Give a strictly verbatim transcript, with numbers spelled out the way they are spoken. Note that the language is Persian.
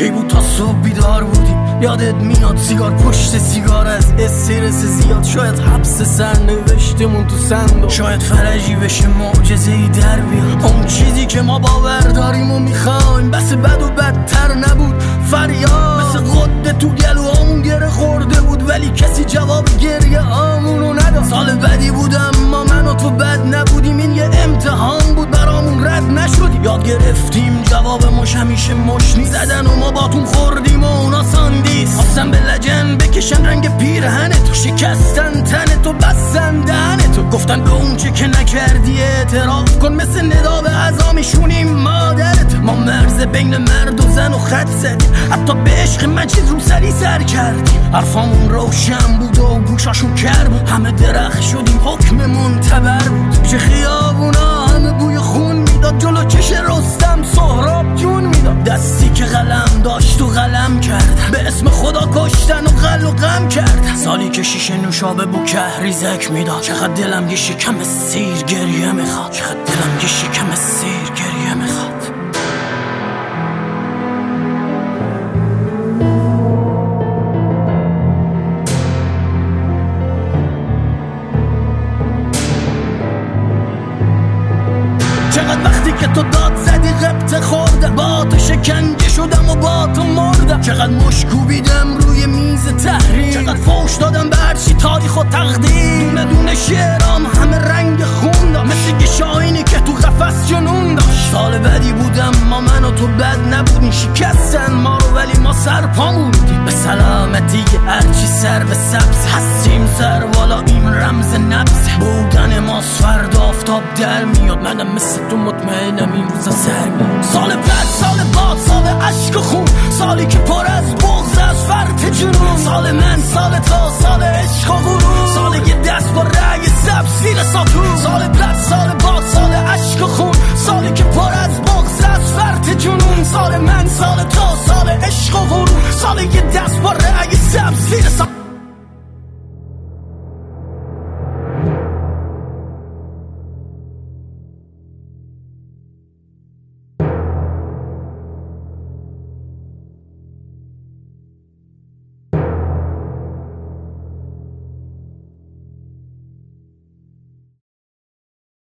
کی بود تا صبح بیدار بودیم، یادت میاد سیگار پشت سیگار از استرس زیاد، شاید حبس سر نوشتمون تو صندوق، شاید فرجی بشه معجزه‌ای در بیاد. اون چیزی که ما باور داریم و میخوایم بس بد و بدتر نبود، فریاد مثل قده تو گلوامون گره خورده بود ولی کسی جواب گریه آمونو نداد. سال بدی بود اما من و تو بد نبودیم، این یه امتحان بود برامون رد نشدی. یاد گرفتیم جواب مش همیشه مش نیست، زدن و ما باتون خوردیم و اونا ساندیس، آسم به لجن بکشن رنگ پیرهن تو، شکستن تن تو بستن دهن تو، گفتن به اون چه که نکردی اعتراف کن، مثل ندا به عزا میشونیم مادرت. ما مرز بین مرد و زن و خط زدیم، حتی به عشق مجید رو سری سر کردیم، حرفامون روشن بود و گوشاشون کر بود، همه درخت شدیم حکممون تبر بود. چه خیابونا همه بوی خون میداد، جلو چش رستم سهراب جون میداد، دستی که قلم داشت و قلم کردن، به اسم خدا کشتن و قل و غم کردن. سالی که شیشه نوشابه بو کهریزک میداد، چقدر دلم یه شکم سیر گریه میخواد، چقدر دلم یه شکم سیر گریه میخواد. چقدر وقتی که تو داد زدی غبطه خوردم، با تو شکنجه شدم و با تو مردم، چقدر مشکوبیدم روی میز تحریر، چقدر فوش دادم به هرچی تاریخ و تقدیر، دونه دونه شعرام همه رنگ خون داشت، مثل یه شاهینی که تو قفس جنون داشت. سال بدی بودم ما من و تو بد نبودیم، شکستن ما رو ولی ما سر پا موندیم، به سلامتی هرچی سر به سبز هستیم، سر بالا این رمز نبز بودن ماست، فردا آفتاب در میاد، منم مثل تو مطمئنم این روزا سر میاد. سال بعد سال باد سال عشق و خون، سالی که پر از بغض از فرط جنون، سال من سال تا سال عشق و غرور، سال یه دست با رأی سبز زیر ساتون، سال بعد سال باد سال عشق و خون، سالی که پر از بغض از فرط جنون، سال من سال تا سال عشق و غرور، سال یه دست با رأی سبز زیر ساتون.